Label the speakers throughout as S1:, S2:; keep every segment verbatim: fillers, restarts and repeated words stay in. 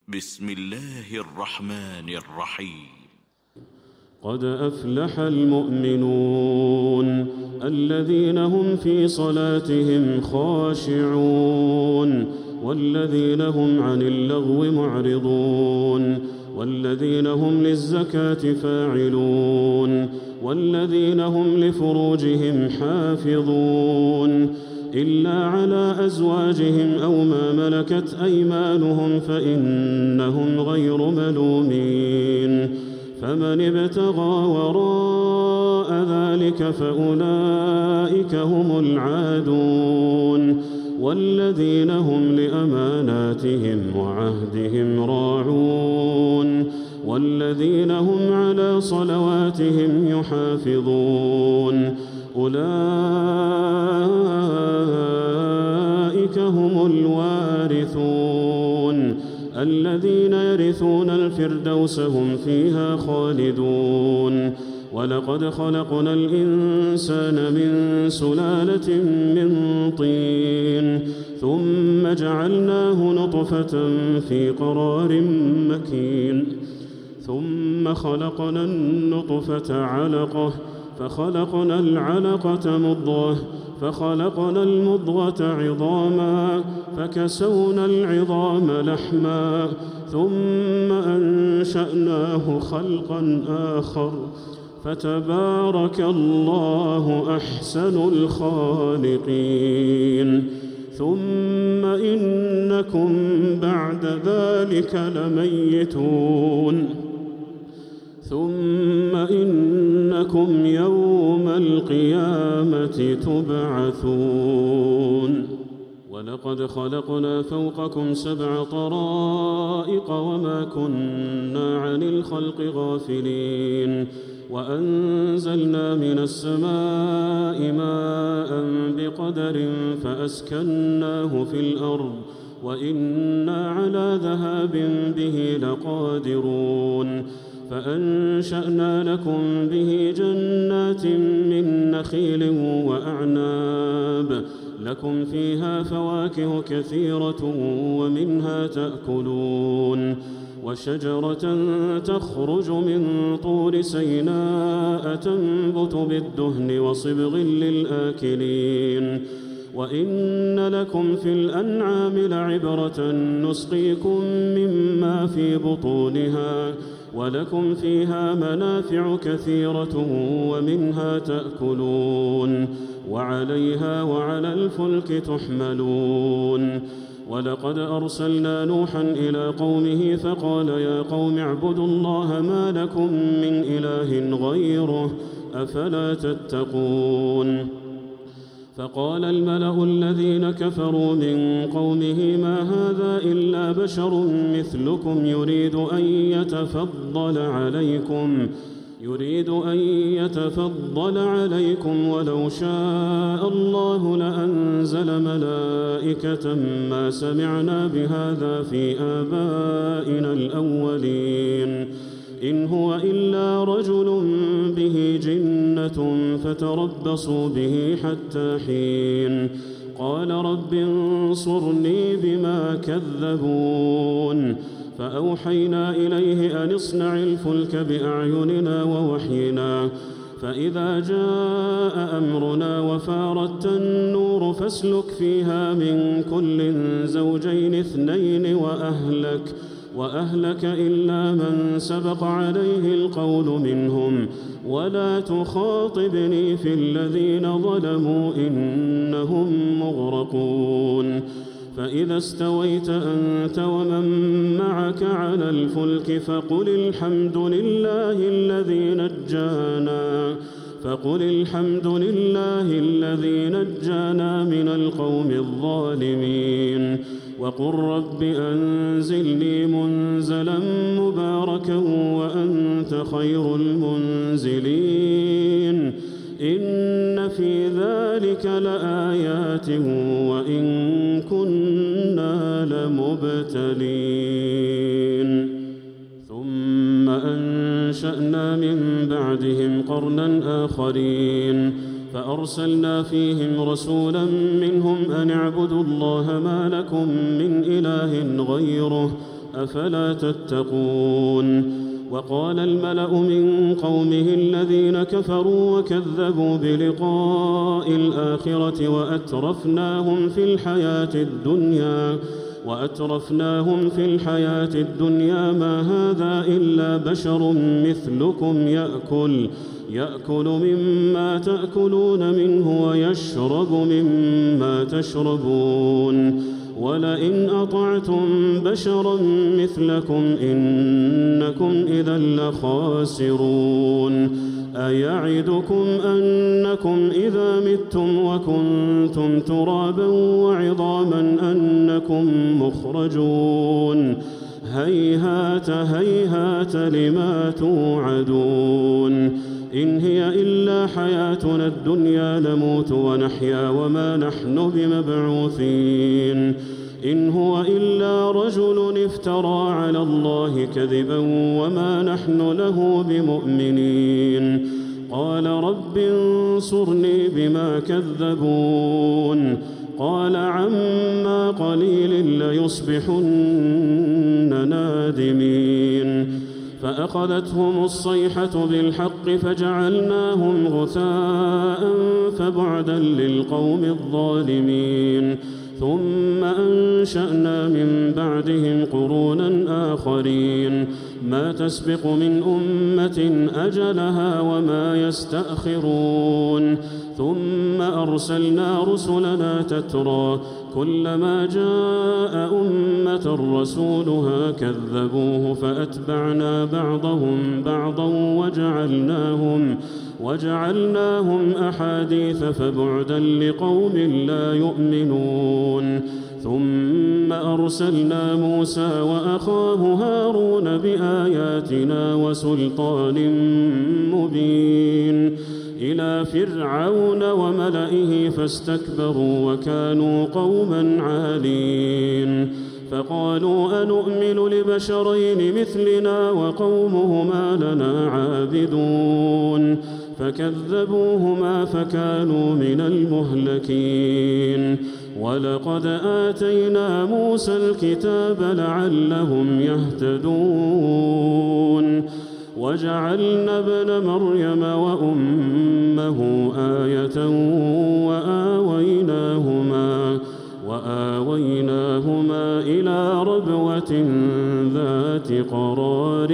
S1: بسم الله الرحمن الرحيم.
S2: قد أفلح المؤمنون الذين هم في صلاتهم خاشعون والذين هم عن اللغو معرضون والذين هم للزكاة فاعلون والذين هم لفروجهم حافظون إلا على أزواجهم أو ما ملكت أيمانهم فإنهم غير ملومين فمن ابتغى وراء ذلك فأولئك هم العادون والذين هم لأماناتهم وعهدهم راعون والذين هم على صلواتهم يحافظون أولئك هم الوارثون الذين يرثون الفردوس هم فيها خالدون ولقد خلقنا الإنسان من سلالة من طين ثم جعلناه نطفة في قرار مكين ثم خلقنا النطفة علقة فخلقنا العلقة مضغة فخلقنا المضغة عظاما فكسونا العظام لحما ثم أنشأناه خلقا آخر فتبارك الله أحسن الخالقين ثم إنكم بعد ذلك لميتون ثم إنكم يوم القيامة تبعثون ولقد خلقنا فوقكم سبع طرائق وما كنا عن الخلق غافلين وأنزلنا من السماء ماء بقدر فأسكناه في الأرض وإنا على ذهاب به لقادرون فأنشأنا لكم به جنات من نخيل وأعناب لكم فيها فواكه كثيرة ومنها تأكلون وشجرة تخرج من طور سيناء تنبت بالدهن وصبغ للآكلين وإن لكم في الأنعام لعبرة نسقيكم مما في بطونها ولكم فيها منافع كثيرة ومنها تأكلون وعليها وعلى الفلك تحملون ولقد أرسلنا نوحا إلى قومه فقال يا قوم اعبدوا الله ما لكم من إله غيره أفلا تتقون فقال الملأ الذين كفروا من قومه ما هذا إلا بشر مثلكم يريد أن يتفضل عليكم يريد أن يتفضل عليكم ولو شاء الله لأنزل ملائكة ما سمعنا بهذا في آبائنا الأولين إن هو إلا رجل به جنة فتربصوا به حتى حين قال رب انصرني بما كذبون فأوحينا إليه أن اصنع الفلك بأعيننا ووحينا فإذا جاء أمرنا وفارت النور فاسلك فيها من كل زوجين اثنين وأهلك وأهلك إلا من سبق عليه القول منهم ولا تخاطبني في الذين ظلموا إنهم مغرقون فإذا استويت أنت ومن معك على الفلك فقل الحمد لله الذي نجانا فقل الحمد لله الذي نجانا من القوم الظالمين وقل رب أنزلني منزلا مباركا وأنت خير المنزلين إن في ذلك لآيات وإن كنا لمبتلين ثم أنشأنا من بعدهم قرنا آخرين فأرسلنا فيهم رسولا منهم أن اعبدوا الله ما لكم من إله غيره أفلا تتقون. وقال الملأ من قومه الذين كفروا وكذبوا بلقاء الآخرة وأترفناهم في الحياة الدنيا وأترفناهم في الحياة الدنيا ما هذا إلا بشر مثلكم يأكل يأكل مما تأكلون منه ويشرب مما تشربون ولئن أطعتم بشرا مثلكم إنكم إذا لخاسرون. أيعدكم أنكم إذا متم وكنتم ترابا وعظاما أنكم مخرجون هيهات هيهات لما توعدون. إن هي إلا حياتنا الدنيا نموت ونحيا وما نحن بمبعوثين. إن هو إلا رجل افترى على الله كذبا وما نحن له بمؤمنين. قال رب انصرني بما كذبون. قال عما قليل ليصبحن نادمين. فأخذتهم الصيحة بالحق فجعلناهم غثاء فبعدا للقوم الظالمين. ثم أنشأنا من بعدهم قرونا آخرين ما تسبق من أمة أجلها وما يستأخرون. ثم أرسلنا رسلنا تترى كلما جاء أمة رسولها كذبوه فأتبعنا بعضهم بعضا وجعلناهم وجعلناهم أحاديث فبعدا لقوم لا يؤمنون. ثم أرسلنا موسى وأخاه هارون بآياتنا وسلطان مبين إلى فرعون وملئه فاستكبروا وكانوا قوما عالين. فقالوا أنؤمن لبشرين مثلنا وقومهما لنا عابدون فكذبوهما فكانوا من المهلكين. ولقد آتينا موسى الكتاب لعلهم يهتدون. وجعلنا ابن مريم وأمه آية وآويناهما وآويناهما إلى ربوة ذات قرار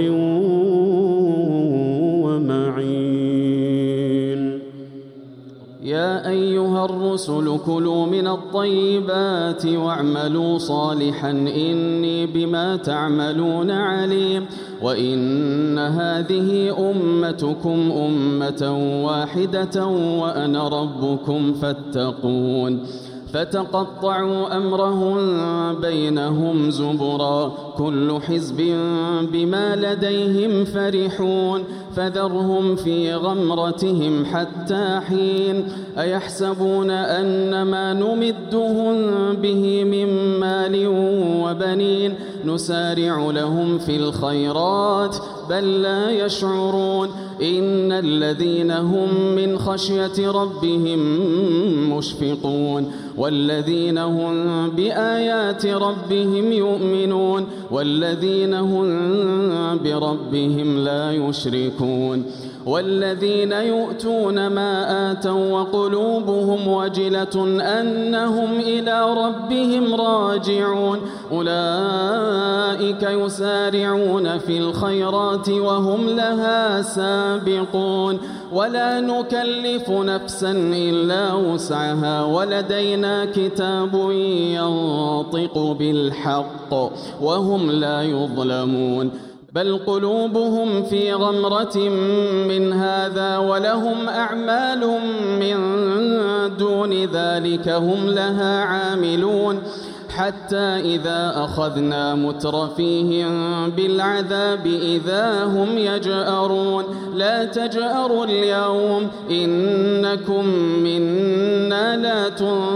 S2: ومعين.
S3: يا أيها الرسل كلوا من الطيبات واعملوا صالحا إني بما تعملون عليم. وإن هذه أمتكم أمة واحدة وأنا ربكم فاتقون. فتقطعوا أمرهم بينهم زبرا كل حزب بما لديهم فرحون. فذرهم في غمرتهم حتى حين. أيحسبون أن ما نمدهم به من مال وبنين نسارع لهم في الخيرات بل لا يشعرون. إن الذين هم من خشية ربهم مشفقون والذين هم بآيات ربهم يؤمنون والذين هم بربهم لا يشركون. والذين يؤتون ما آتوا وقلوبهم وجلة أنهم إلى ربهم راجعون أولئك يسارعون في الخيرات وهم لها سابقون. ولا نكلف نفسا إلا وسعها ولدينا كتاب ينطق بالحق وهم لا يظلمون. بل قلوبهم في غمرة من هذا ولهم أعمال من دون ذلك هم لها عاملون. حتى إذا أخذنا مترفيهم بالعذاب إذا هم يجأرون. لا تجأروا اليوم إنكم منا لا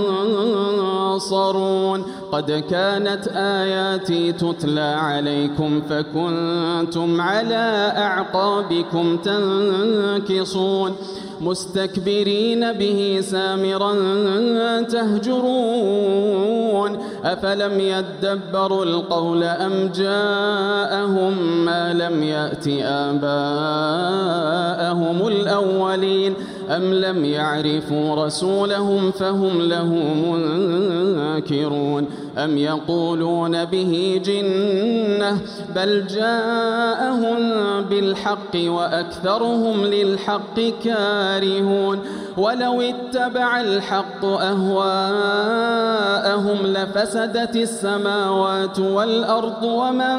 S3: تنصرون. قد كانت آياتي تتلى عليكم فكنتم على أعقابكم تنكصون. مستكبرين به سامرا تهجرون أفلم يدبروا القول أم جاءهم ما لم يأت آباءهم الأولين أم لم يعرفوا رسولهم فهم له منكرون أم يقولون به جنة بل جاءهم بالحق وأكثرهم للحق كارهون ولو اتبع الحق أهواءهم لفسدت السماوات والأرض ومن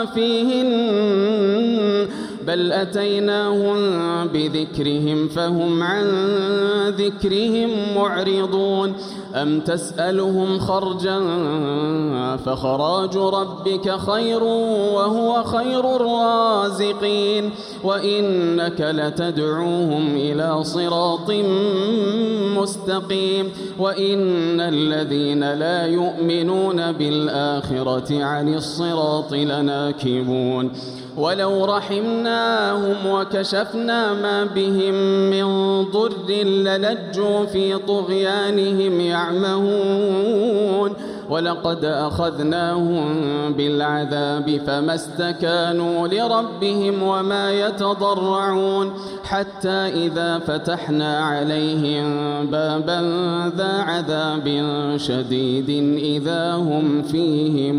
S3: فيهن بل أتيناهم بذكرهم فهم عن ذكرهم معرضون أم تسألهم خرجا فخراج ربك خير وهو خير الرازقين وإنك لتدعوهم إلى صراط مستقيم وإن الذين لا يؤمنون بالآخرة عن الصراط لناكبون ولو رحمناهم وكشفنا ما بهم من ضر للجوا في طغيانهم يعمهون ولقد أخذناهم بالعذاب فما استكانوا لربهم وما يتضرعون حتى إذا فتحنا عليهم بابا ذا عذاب شديد إذا هم فيه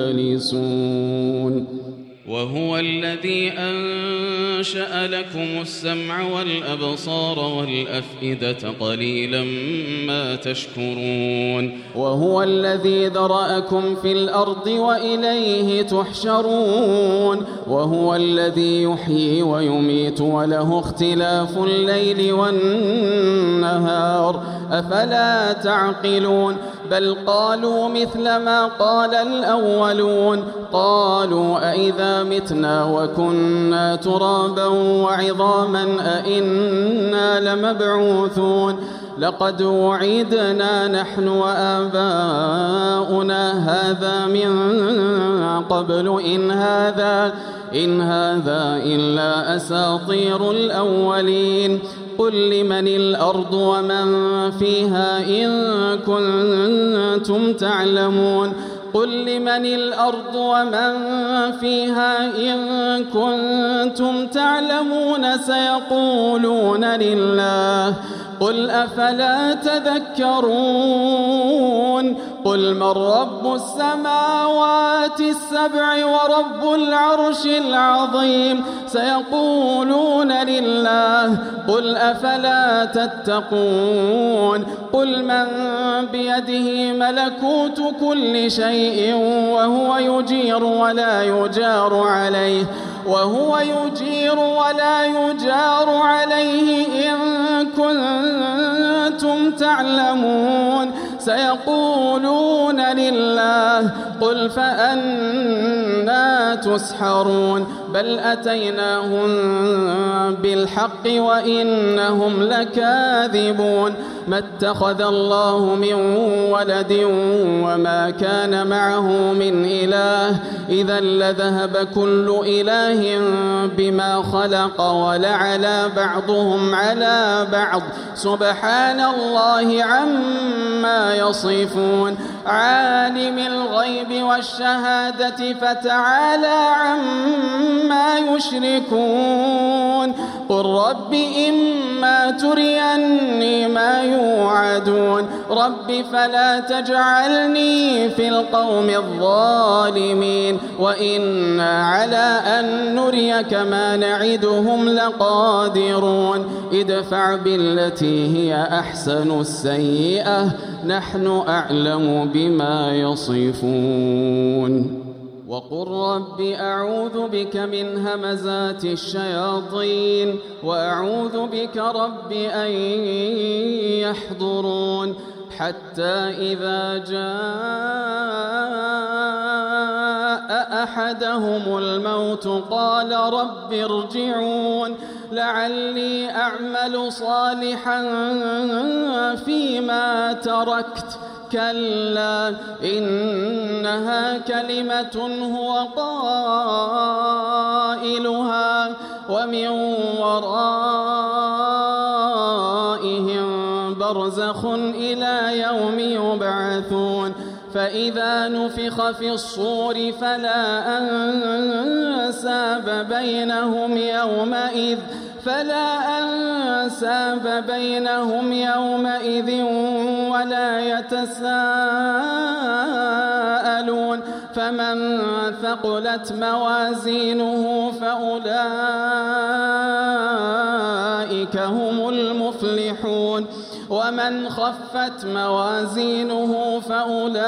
S3: مبلسون
S2: وهو الذي أنشأ لكم السمع والأبصار والأفئدة قليلا ما تشكرون
S3: وهو الذي ذرأكم في الأرض وإليه تحشرون وهو الذي يحيي ويميت وله اختلاف الليل والنهار أفلا تعقلون بل قالوا مثل ما قال الأولون قالوا أئذا متنا وكنا ترابا وعظاما أئنا لمبعوثون لقد وعدنا نحن وآباؤنا هذا من قبل إن هذا إن هذا إلا أساطير الأولين قل لمن الأرض ومن فيها إن كنتم تعلمون قل لمن الأرض ومن فيها إن كنتم تعلمون سيقولون لله قل أفلا تذكرون قل من رب السماوات السبع ورب العرش العظيم سيقولون لله قل أفلا تتقون قل من بيده ملكوت كل شيء وهو يجير ولا يجار عليه وهو يجير ولا يجار عليه إن كنتم تعلمون سيقولون لله قل فأنى تسحرون بل أتيناهم بالحق وإنهم لكاذبون ما اتخذ الله من ولد وما كان معه من إله إذا لذهب كل إله بما خلق ولعلى بعضهم على بعض سبحان الله عما يصفون عالم الغيب والشهادة فتعالى عما يشركون قل رب إما تريني ما يوعدون رب فلا تجعلني في القوم الظالمين وإنا على أن نريك ما نعدهم لقادرون ادفع بالتي هي أحسن السيئة نحن أعلم بما يصفون وقل رب أعوذ بك من همزات الشياطين وأعوذ بك رب أن يحضرون حتى إذا جاء أحدهم الموت قال رب ارجعون لعلي أعمل صالحا فيما تركت كلا إنها كلمة هو قائلها ومن وراء برزخ إلى يوم يبعثون فإذا نفخ في الصور فلا أنساب بينهم يومئذ فلا أنساب بينهم يومئذ ولا يتساءلون فمن ثقلت موازينه فأولئك هم المفلحون ومن خفت موازينه فأولئك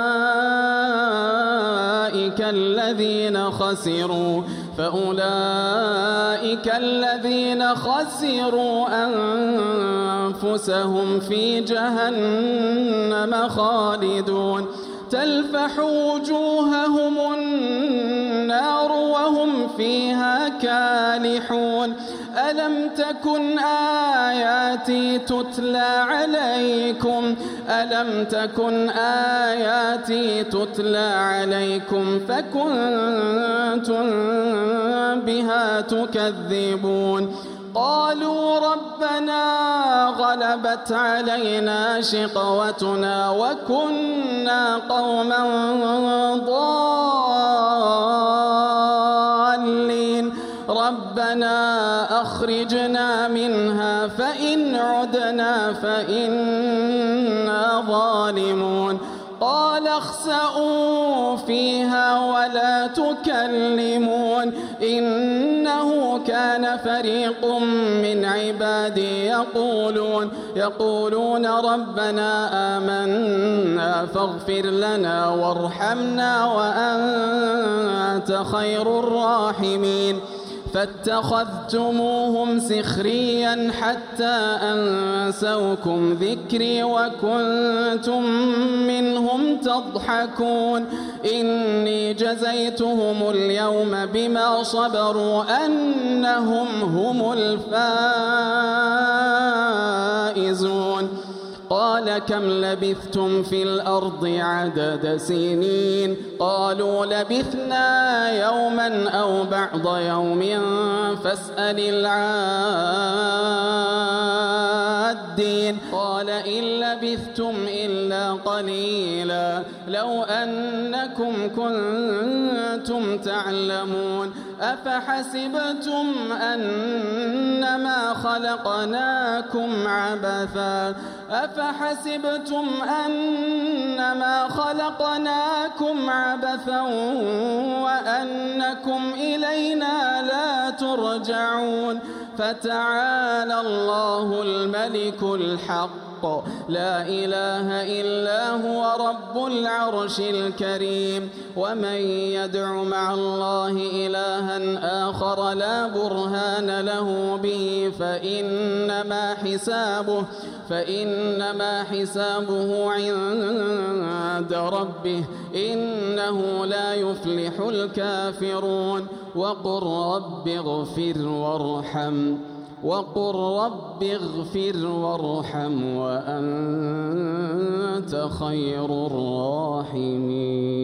S3: الذين خسروا فأولئك الذين خسروا أنفسهم في جهنم خالدون تلفح وجوههم النار وهم فيها كالحون ألم تكن آياتي تتلى عليكم ألم تكن آياتي تتلى عليكم فكنتم بها تكذبون قالوا ربنا غلبت علينا شقوتنا وكنا قوما ضالين ربنا أخرجنا منها فإن عدنا فإنا ظالمون قال اخسئوا فيها ولا تكلمون إنه كان فريق من عبادي يقولون يقولون ربنا آمنا فاغفر لنا وارحمنا وأنت خير الراحمين فاتخذتموهم سخريا حتى أنسوكم ذكري وكنتم منهم تضحكون إني جزيتهم اليوم بما صبروا أنهم هم الفائزون قال كم لبثتم في الأرض عدد سنين قالوا لبثنا يوما أو بعض يوم فاسأل العادين قال إن لبثتم إلا قليلا لو أنكم كنتم تعلمون أفحسبتم أنما خلقناكم عبثا أفحسبتم أنما خلقناكم عبثا وأنكم إلينا لا ترجعون فتعالى الله الملك الحق لا إله إلا هو رب العرش الكريم ومن يدع مع الله إلها آخر لا برهان له به فإنما حسابه فإنما حسابه عند ربه إنه لا يفلح الكافرون وقل رب اغفر وارحم وقل رب اغفر وارحم وأنت خير الراحمين